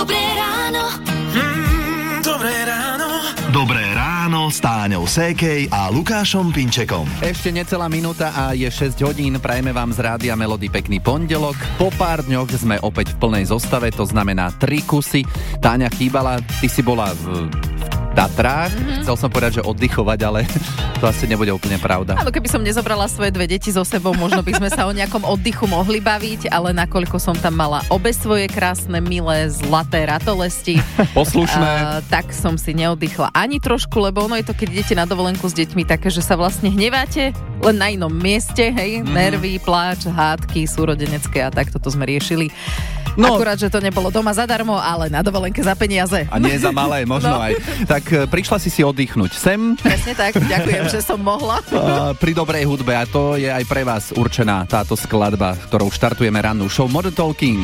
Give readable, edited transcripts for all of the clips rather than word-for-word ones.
Dobré ráno. Dobré ráno. Dobré ráno s Táňou Sékej a Lukášom Pinčekom. Ešte necelá minúta a je 6 hodín. Prajeme vám z Rádia Melody pekný pondelok. Po pár dňoch sme opäť v plnej zostave, to znamená 3 kusy. Táňa chýbala, ty si bola v Tatrách. Chcel som povedať, že oddychovať, ale to asi nebude úplne pravda. Áno, keby som nezobrala svoje 2 deti so sebou, možno by sme sa o nejakom oddychu mohli baviť, ale nakoľko som tam mala obe svoje krásne, milé, zlaté ratolesti, poslušné, tak som si neoddychla ani trošku, lebo ono je to, keď idete na dovolenku s deťmi, také, že sa vlastne hneváte len na inom mieste, hej, nervy, pláč, hádky, súrodenecké a takto to sme riešili. No, akurát, že to nebolo doma zadarmo, ale na dovolenke za peniaze. A nie za malé, možno aj. Tak prišla si oddychnúť sem. Presne tak, ďakujem, že som mohla. Pri dobrej hudbe, a to je aj pre vás určená táto skladba, ktorou štartujeme rannú show Modern Talking.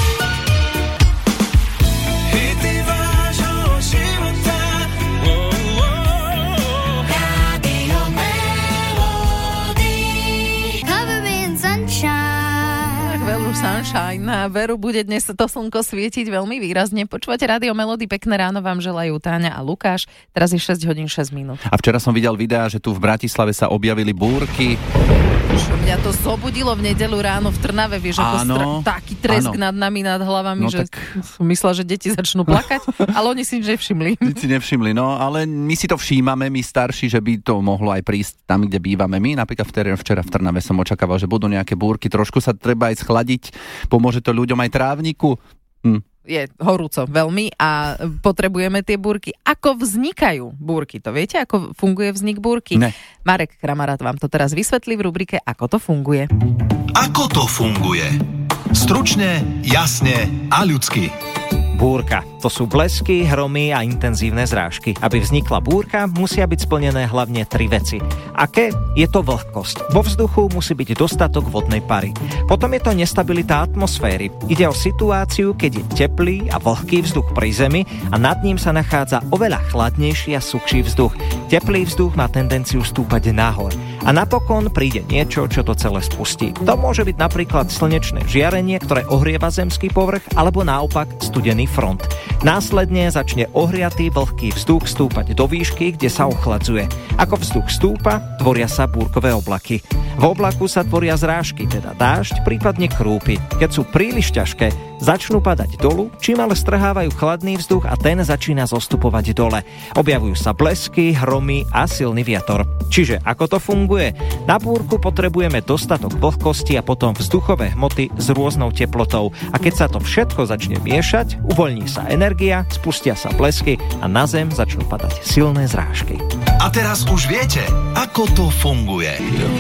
Sunshine. A veru, bude dnes to slnko svietiť veľmi výrazne. Počúvate Rádio Melody, pekné ráno vám želajú Táňa a Lukáš. Teraz je 6 hodín 6 minút. A včera som videl videá, že tu v Bratislave sa objavili búrky. Mňa to zobudilo v nedeľu ráno v Trnave, vieš, ako taký tresk nad nami, nad hlavami, no, že som myslela, že deti začnú plakať, ale oni si nevšimli. Nevšimli, no, ale my si to všímame, my starší, že by to mohlo aj prísť tam, kde bývame my. Napríklad včera v Trnave som očakával, že budú nejaké búrky, trošku sa treba aj schladiť, pomôže to ľuďom aj trávniku. Je horúco veľmi a potrebujeme tie búrky. Ako vznikajú búrky? To viete, ako funguje vznik búrky? Ne. Marek Kramarát vám to teraz vysvetlí v rubrike Ako to funguje. Ako to funguje? Stručne, jasne a ľudsky. Búrka. To sú blesky, hromy a intenzívne zrážky. Aby vznikla búrka, musia byť splnené hlavne 3 veci. Aké? Je to vlhkosť. Vo vzduchu musí byť dostatok vodnej pary. Potom je to nestabilita atmosféry. Ide o situáciu, keď je teplý a vlhký vzduch pri zemi a nad ním sa nachádza oveľa chladnejší a suchší vzduch. Teplý vzduch má tendenciu stúpať nahor. A napokon príde niečo, čo to celé spustí. To môže byť napríklad slnečné žiarenie, ktoré ohrieva zemský povrch, alebo naopak studený front. Následne začne ohriatý vlhký vzduch stúpať do výšky, kde sa ochladzuje. Ako vzduch stúpa, tvoria sa búrkové oblaky. V oblaku sa tvoria zrážky, teda dážď, prípadne krúpy. Keď sú príliš ťažké, začnú padať dolu, čím ale strhávajú chladný vzduch a ten začína zostupovať dole. Objavujú sa blesky, hromy a silný vietor. Čiže ako to funguje? Na búrku potrebujeme dostatok vlhkosti a potom vzduchové hmoty s rôznou teplotou. A keď sa to všetko začne miešať, uvoľní sa energia, spustia sa blesky a na zem začnú padať silné zrážky. A teraz už viete, ako to funguje.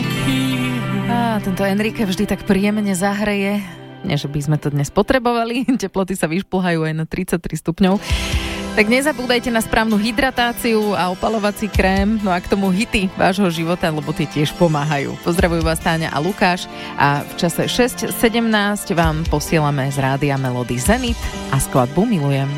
Tento Enrique vždy tak príjemne zahreje. Nie, že by sme to dnes potrebovali. Teploty sa vyšplhajú aj na 33 stupňov. Tak nezabúdajte na správnu hydratáciu a opalovací krém. No a k tomu hity vášho života, lebo tie tiež pomáhajú. Pozdravujú vás Táňa a Lukáš a v čase 6:17 vám posielame z Rádia Melody Zenit a skladbu Milujem.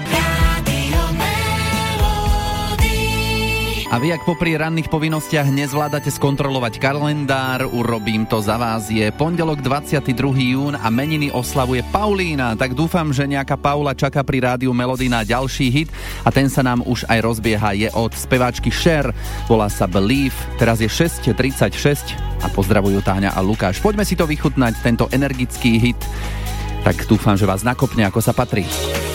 A vy, ak popri ranných povinnostiach nezvládate skontrolovať kalendár, urobím to za vás. Je pondelok 22. jún a meniny oslavuje Paulína. Tak dúfam, že nejaká Paula čaká pri Rádiu Melody na ďalší hit a ten sa nám už aj rozbieha. Je od speváčky Cher, volá sa Believe. Teraz je 6:36 a pozdravujú Táňa a Lukáš. Poďme si to vychutnať, tento energický hit. Tak dúfam, že vás nakopne, ako sa patrí.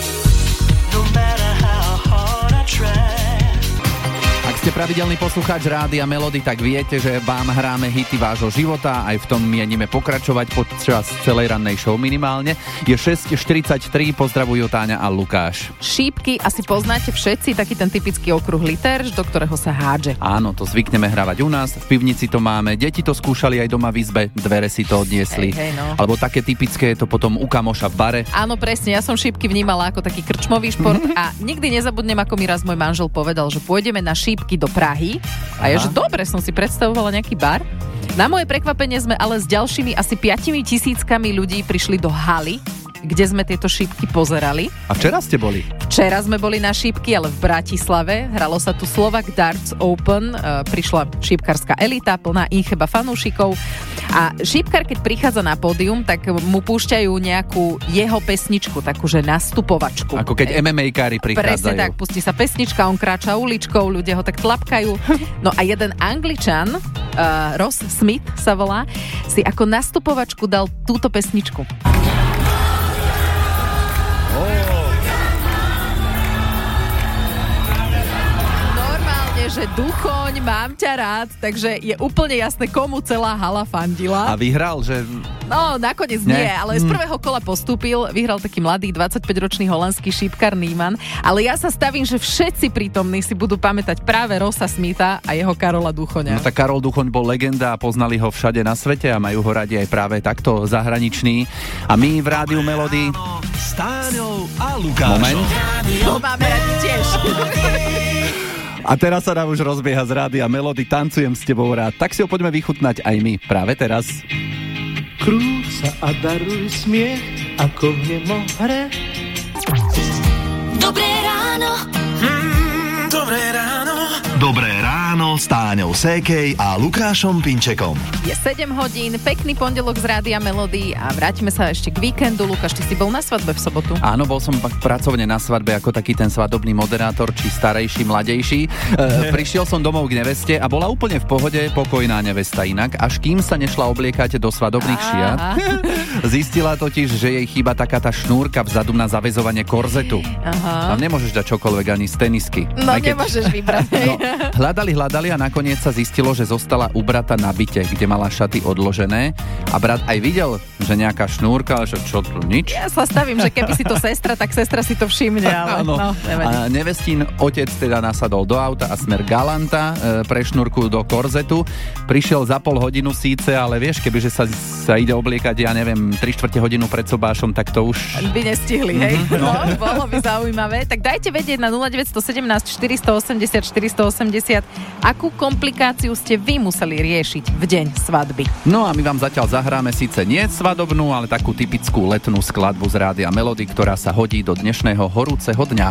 Ste pravidelný poslucháč Rádia Melody, tak viete, že vám hráme hity vášho života, aj v tom mienime pokračovať počas celej rannej show minimálne. Je 6:43, pozdravujú Táňa a Lukáš. Šípky asi poznáte všetci, taký ten typický okrúhly terč, do ktorého sa hádže. Áno, to zvykneme hrávať u nás, v pivnici to máme, deti to skúšali aj doma v izbe, dvere si to odniesli. No. Alebo také typické je to potom u kamoša v bare. Áno, presne, ja som šípky vnímala ako taký krčmový šport a nikdy nezabudnem, ako mi raz môj manžel povedal, že pôjdeme na šípky do Prahy. A ja, že dobre, som si predstavovala nejaký bar. Na moje prekvapenie sme ale s ďalšími asi 5 000 ľudí prišli do haly, kde sme tieto šípky pozerali. A včera ste boli? Včera sme boli na šípky, ale v Bratislave. Hralo sa tu Slovak Darts Open. Prišla šípkarská elita, plná incheba fanúšikov. A šípkar, keď prichádza na pódium, tak mu púšťajú nejakú jeho pesničku, takúže nastupovačku. Ako keď MMA-kári prichádzajú. Presne tak, pustí sa pesnička, on kráča uličkou, ľudia ho tak tlapkajú. No a jeden Angličan, Ross Smith sa volá, si ako nastupovačku dal túto pesničku. Že Duchoň, mám ťa rád, takže je úplne jasné, komu celá hala fandila. A vyhral, že... No, nakoniec nie, ale z prvého kola postúpil, vyhral taký mladý 25-ročný holandský šípkar Niemann, ale ja sa stavím, že všetci prítomní si budú pamätať práve Rossa Smitha a jeho Karola Duchoňa. No tak Karol Duchoň bol legenda a poznali ho všade na svete a majú ho radi aj práve takto zahraniční. A my v Rádiu Melody... S Táňou a Lukášom. Moment. To máme radi tiež. A teraz sa nám už rozbieha z Rádia Melody, tancujem s tebou rád. Tak si ho poďme vychutnať aj my práve teraz. Krúť sa a daruj smiech, ako v nemohre. Dobré ráno. Dobré ráno. Dobré ráno s Táňou Sékej a Lukášom Pinčekom. Je 7 hodín, pekný pondelok z Rádia Melody a vrátime sa ešte k víkendu. Lukáš, ty si bol na svadbe v sobotu? Áno, bol som pracovne na svadbe ako taký ten svadobný moderátor, či starejší, mladejší. Prišiel som domov k neveste a bola úplne v pohode, pokojná nevesta inak, až kým sa nešla obliekať do svadobných šiat. Zistila totiž, že jej chýba taká tá šnúrka vzadu na zaväzovanie korzetu. Aha. Tam nemôžeš dať čokoľvek ani z tenisky. No nemôžeš vybrať. No, hľadali a nakoniec sa zistilo, že zostala ubrata na byte, kde mala šaty odložené a brat aj videl, že nejaká šnúrka, ale čo tu nič. Ja sa stavím, že keby si to sestra, tak sestra si to všimne, ale no, nevadí. A nevestín otec teda nasadol do auta a smer galanta pre šnúrku do korzetu. Prišiel za pol hodinu síce, ale vieš, kebyže sa ide obliekať, ja neviem, 3/4 hodinu pred sobášom, tak to už... By nestihli, hej? No, bolo by zaujímavé. Tak dajte vedieť na 0917 480 480, akú komplikáciu ste vy museli riešiť v deň svadby. No a my vám zatiaľ zahráme síce nie svadobnú, ale takú typickú letnú skladbu z Rádia Melody, ktorá sa hodí do dnešného horúceho dňa.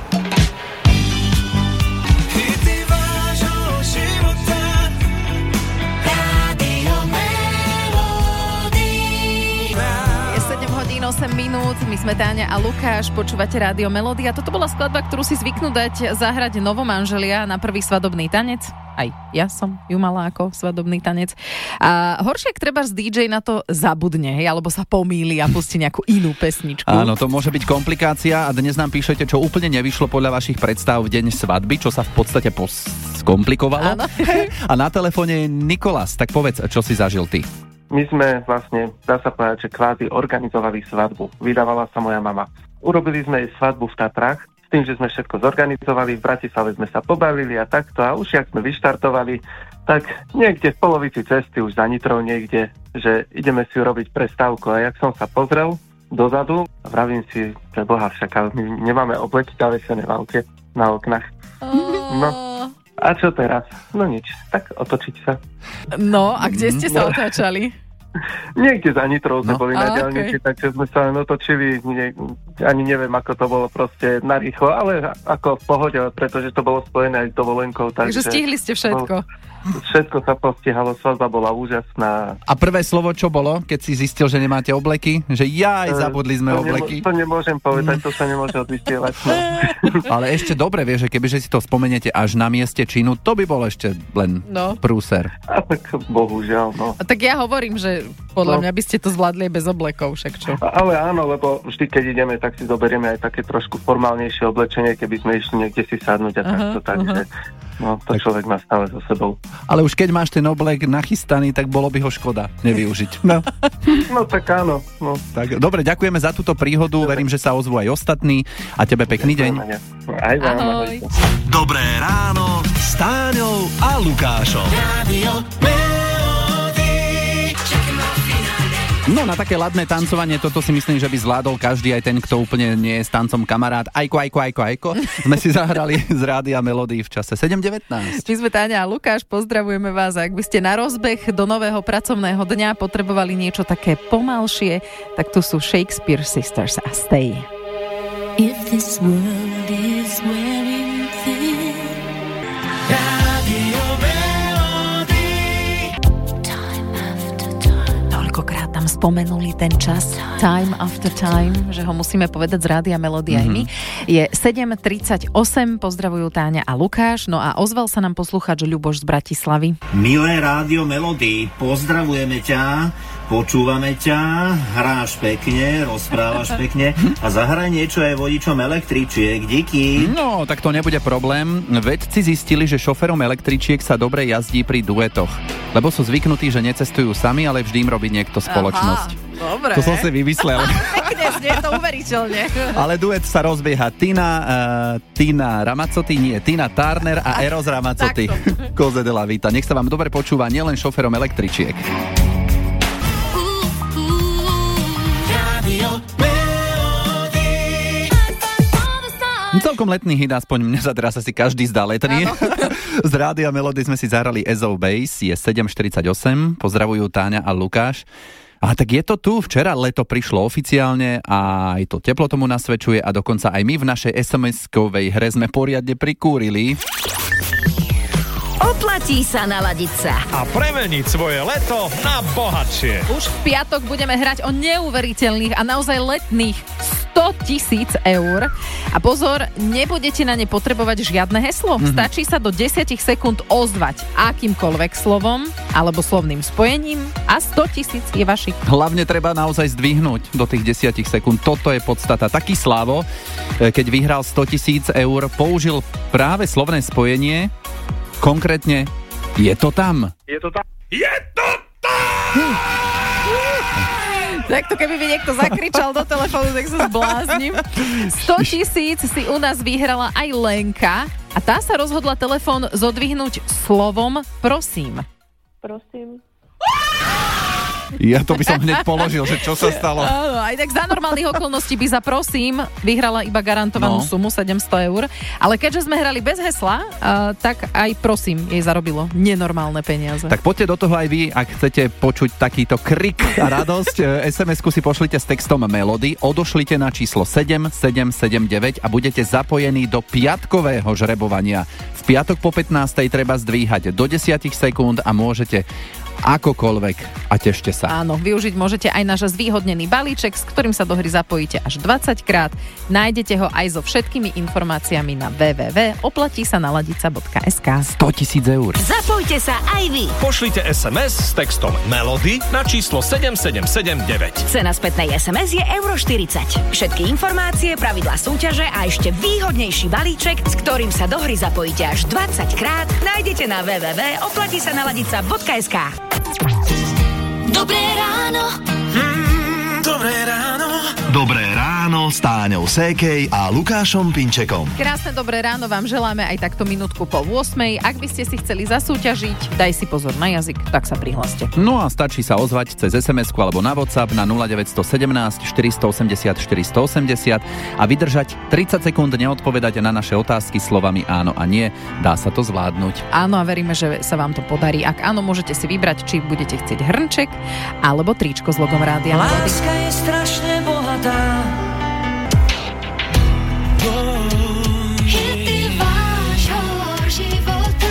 Je 7:08, my sme Táňa a Lukáš, počúvate Rádio Melody a toto bola skladba, ktorú si zvyknú dať zahrať novomanželia na prvý svadobný tanec. Aj ja som ju mala ako svadobný tanec. A horšie, ak treba z DJ na to zabudne, hej, alebo sa pomýli a pustí nejakú inú pesničku. Áno, to môže byť komplikácia a dnes nám píšete, čo úplne nevyšlo podľa vašich predstav v deň svadby, čo sa v podstate skomplikovalo. Áno. A na telefóne je Nikolás, tak povedz, čo si zažil ty. My sme vlastne, dá sa povedať, že kvázi organizovali svadbu. Vydávala sa moja mama. Urobili sme jej svadbu v Tatrách, s tým, že sme všetko zorganizovali, v Bratislave sme sa pobavili a takto. A už jak sme vyštartovali, tak niekde v polovici cesty, už za Nitrou niekde, že ideme si urobiť prestávku. A jak som sa pozrel dozadu, vravím si, pre Boha však, ale my nemáme obleky zavesené na oknách. No. A čo teraz? No nič, tak otočiť sa. No, a kde ste sa otáčali? Niekde za Nitrou sme boli na okay. diaľnici, takže sme sa len otočili, ani neviem, ako to bolo proste narýchlo, ale ako v pohode, pretože to bolo spojené aj s dovolenkou. Takže stihli ste všetko. Všetko sa postihalo, svadba bola úžasná. A prvé slovo, čo bolo, keď si zistil, že nemáte obleky? Že zabudli sme obleky. To nemôžem povedať, to sa nemôže odvysielať. No. Ale ešte dobre, vieš, že kebyže si to spomeniete až na mieste činu, to by bol ešte len prúser. A tak bohužiaľ, no. A tak ja hovorím, že podľa mňa by ste to zvládli bez oblekov, však čo? Ale áno, lebo vždy, keď ideme, tak si zoberieme aj také trošku formálnejšie oblečenie, keby sme išli niekde si sadnúť a takto, takže no, to človek má stále so sebou. Ale už keď máš ten oblek nachystaný, tak bolo by ho škoda nevyužiť. No, no tak áno. No. Tak, dobre, ďakujeme za túto príhodu, verím, že sa ozvú aj ostatní a tebe pekný deň. Aj vám. Ahoj. Dobré ráno s Táňou a Lukášom. Radio Melody. No na také ladné tancovanie, toto si myslím, že by zvládol každý, aj ten, kto úplne nie je s tancom kamarát. Ajko. Sme si zahrali z Rádia Melody v čase 7:19. My sme Táňa a Lukáš, pozdravujeme vás. Ak by ste na rozbeh do nového pracovného dňa potrebovali niečo také pomalšie, tak tu sú Shakespeare Sisters a Stay. If this world is wearing thin, Radio Melody. Time after time. Toľkokrát tam spomenuli ten čas, time after time, že ho musíme povedať z Rádia Melody aj my. Je 7:38, pozdravujú Táňa a Lukáš, no a ozval sa nám poslucháč Ľuboš z Bratislavy. Milé Rádio Melody, pozdravujeme ťa, počúvame ťa, hráš pekne, rozprávaš pekne a zahraj niečo aj vodičom električiek, díky. No, tak to nebude problém. Vedci zistili, že šoferom električiek sa dobre jazdí pri duetoch, lebo sú zvyknutí, že necestujú sami, ale vždy im robí niekto spoločnosť. Aha, dobre. To som si vymyslel. Pekne, znie to uveriteľne. Ale duet sa rozbieha Tina Ramazzotti, nie, Tina Turner a Eros Ramazzotti. Cose della vita. Nech sa vám dobre počúva nielen šoferom električiek. Celkom letný hit, aspoň mne sa teraz asi každý zdá letný. Z Rádia Melody sme si zahrali Ace of Base, je 7:48, pozdravujú Táňa a Lukáš. A tak je to tu, včera leto prišlo oficiálne a aj to teplo tomu nasvedčuje a dokonca aj my v našej SMS-kovej hre sme poriadne prikúrili. Oplatí sa naladiť sa a premeniť svoje leto na bohatšie. Už v piatok budeme hrať o neuveriteľných a naozaj letných 100 000 eur. A pozor, nebudete na ne potrebovať žiadne heslo. Stačí sa do 10 sekúnd ozvať akýmkoľvek slovom alebo slovným spojením a 100 000 je vašich. Hlavne treba naozaj zdvihnúť do tých 10 sekúnd. Toto je podstata. Taký Slavo, keď vyhral 100 000 eur, použil práve slovné spojenie. Konkrétne, je to tam. Je to tam. Je to tam! Takto keby mi niekto zakričal do telefónu, tak sa zbláznim. 100 000 si u nás vyhrala aj Lenka a tá sa rozhodla telefón zodvihnúť slovom prosím. Prosím. Ja to by som hneď položil, že čo sa stalo. Áno, aj tak za normálnych okolností by za prosím vyhrala iba garantovanú sumu 700 eur, ale keďže sme hrali bez hesla, tak aj prosím jej zarobilo nenormálne peniaze. Tak poďte do toho aj vy, ak chcete počuť takýto krik a radosť. SMS-ku si pošlite s textom Melody, odošlite na číslo 7779 a budete zapojení do piatkového žrebovania. V piatok po 15. treba zdvíhať do 10 sekúnd a môžete akokoľvek a tešte sa. Áno, využiť môžete aj náš zvýhodnený balíček, s ktorým sa do hry zapojíte až 20 krát. Nájdete ho aj so všetkými informáciami na www.oplatisanaladica.sk. 100 000 eur. Zapojte sa aj vy. Pošlite SMS s textom Melody na číslo 7779. Cena spätnej SMS je €40. Všetky informácie, pravidlá súťaže a ešte výhodnejší balíček, s ktorým sa do hry zapojíte až 20 krát, nájdete na www.oplatisanaladica.sk. Dobré ráno. Dobré ráno. Dobré ráno s Táňou Sékej a Lukášom Pinčekom. Krásne dobré ráno vám želáme aj takto minútku po 8. Ak by ste si chceli zasúťažiť, daj si pozor na jazyk, tak sa prihláste. No a stačí sa ozvať cez SMS-ku alebo na WhatsApp na 0917 480 480 a vydržať 30 sekúnd neodpovedať na naše otázky slovami áno a nie. Dá sa to zvládnuť. Áno a veríme, že sa vám to podarí. Ak áno, môžete si vybrať, či budete chcieť hrnček alebo tričko s logom Rádia Melody. Láska je strašne bohatá. Hity vášho života.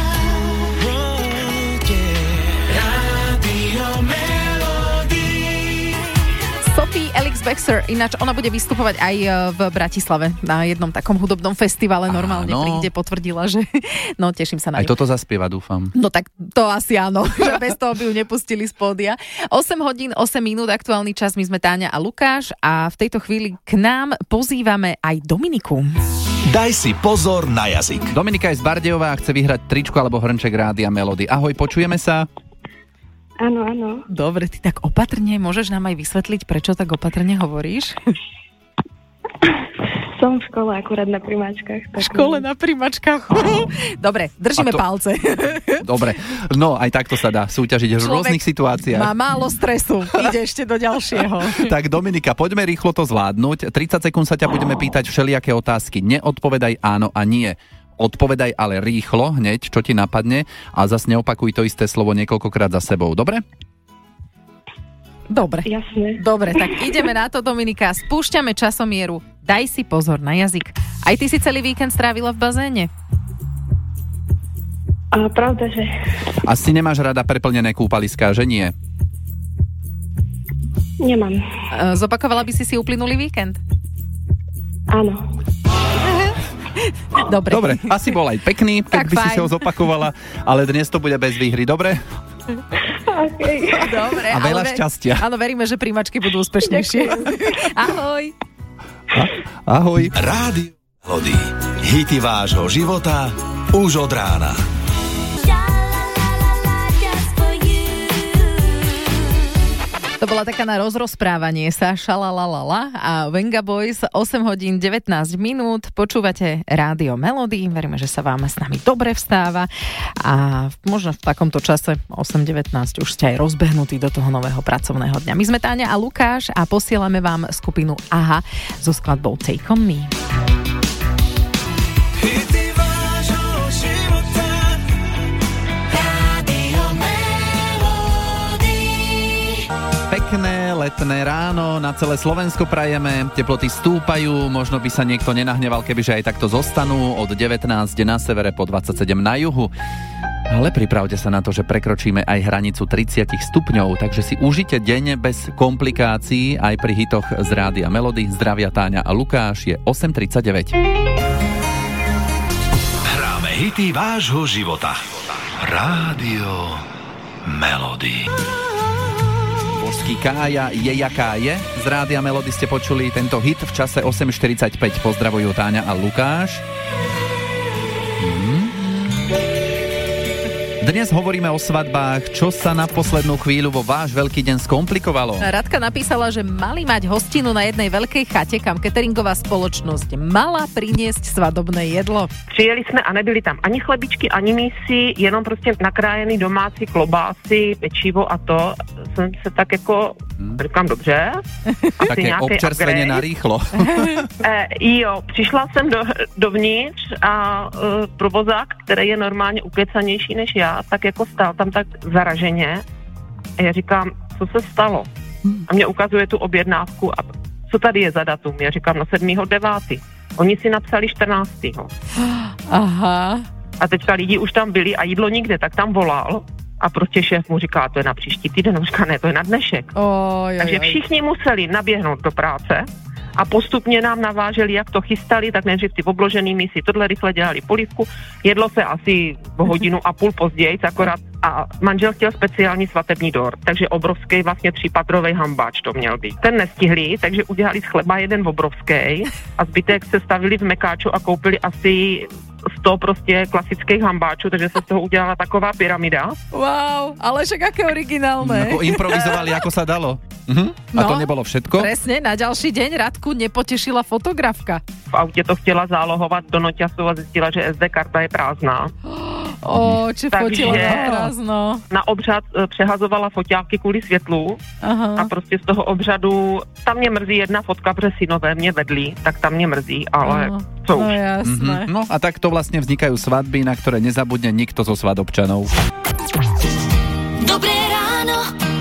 Rádio Melody. Sophie Ellis-Bextor, ináč ona bude vystupovať aj v Bratislave na jednom takom hudobnom festivale. Normálne príde, potvrdila, že no teším sa na ňu. Aj toto zaspieva, dúfam. No tak to asi áno, že bez toho by ju nepustili z pódia. 8 hodín, 8 minút, aktuálny čas, my sme Táňa a Lukáš a v tejto chvíli k nám pozývame aj Dominiku. Daj si pozor na jazyk. Dominika je z Bardejova a chce vyhrať tričko alebo hrnček Rádia Melody. Ahoj, počujeme sa? Áno, áno. Dobre, ty tak opatrne, môžeš nám aj vysvetliť, prečo tak opatrne hovoríš? Som v škole akurát na primáčkach. V škole na primačkách. Dobre, držíme palce. Dobre, no aj takto sa dá súťažiť v rôznych situáciách. Má málo stresu, ide ešte do ďalšieho. Tak Dominika, poďme rýchlo to zvládnuť. 30 sekúnd sa ťa budeme pýtať všelijaké otázky. Neodpovedaj áno a nie. Odpovedaj ale rýchlo, hneď, čo ti napadne a zase neopakuj to isté slovo niekoľkokrát za sebou. Dobre? Dobre. Jasne. Dobre, tak ideme na to, Dominika. Spúšťame časomieru. Daj si pozor na jazyk. Aj ty si celý víkend strávila v bazéne? Pravda, že... Asi nemáš rada preplnené kúpaliská, že nie? Nemám. Zopakovala by si uplynulý víkend? Áno. Dobre, asi bol aj pekný, tak by si ho zopakovala, ale dnes to bude bez výhry, dobre? Okay. Dobre, a veľa šťastia. Áno, veríme, že príjmačky budú úspešnejšie. Ahoj. Ahoj. Rádio Melody. Hity vášho života už od rána. To bola taká na rozprávanie sa, šalalalala a Venga Boys, 8 hodín 19 minút, počúvate Rádio Melody, veríme, že sa vám s nami dobre vstáva a možno v takomto čase 8.19 už ste aj rozbehnutí do toho nového pracovného dňa. My sme Táňa a Lukáš a posielame vám skupinu AHA so skladbou Take On Me. Pekné letné ráno, na celé Slovensko prajeme, teploty stúpajú, možno by sa niekto nenahneval, kebyže aj takto zostanú, od 19 na severe po 27 na juhu. Ale pripravte sa na to, že prekročíme aj hranicu 30 stupňov, takže si užite deň bez komplikácií aj pri hitoch z Rádia Melody. Zdravia Táňa a Lukáš, je 8.39. Hráme hity vášho života. Rádio Melody. Božský Kája je jaká je. Z Rádia Melody ste počuli tento hit v čase 8.45. Pozdravujú Táňa a Lukáš. Dnes hovoríme o svadbách. Čo sa na poslednú chvíľu vo váš veľký deň skomplikovalo? Radka napísala, že mali mať hostinu na jednej veľkej chate, kam cateringová spoločnosť mala priniesť svadobné jedlo. Přijeli jsme a nebyli tam ani chlebičky, ani mísy, jenom prostě nakrájený domácí klobásy, pečivo a to. Jsem se tak jako, říkám dobře. Také občerstvenie na rýchlo. Jo, přišla jsem dovnitř a provozák, který je normálně ukecanější než já, tak jako stál tam tak zaraženě. A já říkám, co se stalo? A mě ukazuje tu objednávku a co tady je za datum? Já říkám, no 7.9. Oni si napsali 14. Aha. A teďka lidi už tam byli a jídlo nikde, tak tam volal a prostě šéf mu říká, to je na příští týden, on říká, ne, to je na dnešek. Takže všichni museli naběhnout do práce a postupně nám naváželi, jak to chystali, tak nejdřív ty obložený mísy, tohle rychle dělali polívku, jedlo se asi o hodinu a půl později, akorát a manžel chtěl speciální svatební dort, takže obrovský vlastně 3patrový hambáč to měl být. Ten nestihli, takže udělali z chleba jeden obrovský a zbytek se stavili v mekáču a koupili asi 100 prostě klasických hambáčů, takže se z toho udělala taková pyramida. Wow, ale však aké originálne. Ako improvizovali, ako sa dalo. A to nebolo všetko? Presne, na ďalší deň Radku nepotešila fotografka. V autě to chtěla zálohovat do noťasu a zjistila, že SD karta je prázdná. Či fotila na prázdno. Na obřad přehazovala foťáky kvůli světlu. Aha. A prostě z toho obřadu, tam mě mrzí jedna fotka, protože synové mě vedli, tak tam mě mrzí, ale co už. No jasné. No a takto vlastne vznikajú svadby, na ktoré nezabudne nikto zo svadobčanov. Dobré ráno.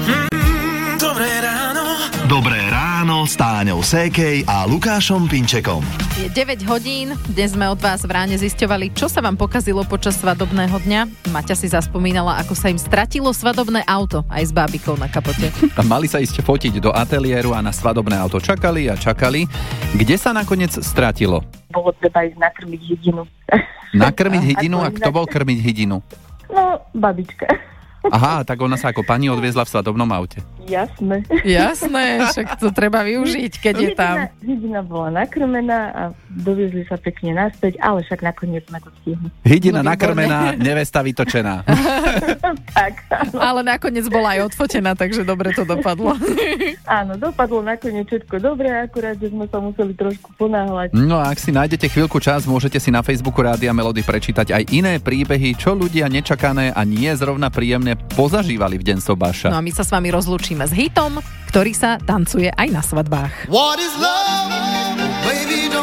Dobré ráno. Dobré ráno s Táňou Sékej a Lukášom Pinčekom. Je 9 hodín, dnes sme od vás v ráne zisťovali, čo sa vám pokazilo počas svadobného dňa. Maťa si zaspomínala, ako sa im stratilo svadobné auto, aj s bábikou na kapote. A mali sa ísť fotiť do ateliéru a na svadobné auto čakali a čakali. Kde sa nakoniec stratilo? Bolo treba ísť nakrmiť hydinu. Nakrmiť hydinu? A kto bol krmiť hydinu? No, babička. Aha, tak ona sa ako pani odviezla v svadobnom aute. Jasné. Jasné, však to treba využiť, keď je tam. Hydina bola nakrmená a doviezli sa pekne naspäť, ale však nakoniec sme to stihli. Hydina nakrmená, nevesta vytočená. Tak, áno. Ale nakoniec bola aj odfotená, takže dobre to dopadlo. Áno, dopadlo nakoniec všetko dobre, akurát, že sme sa museli trošku ponáhľať. No a ak si nájdete chvíľku čas, môžete si na Facebooku Rádia Melody prečítať aj iné príbehy, čo ľudia nečakané a nie zrovna príjemne pozažívali v deň sobáša. No a my sa s vami rozlúčime s hitom, ktorý sa tancuje aj na svadbách. What is love? Baby, don't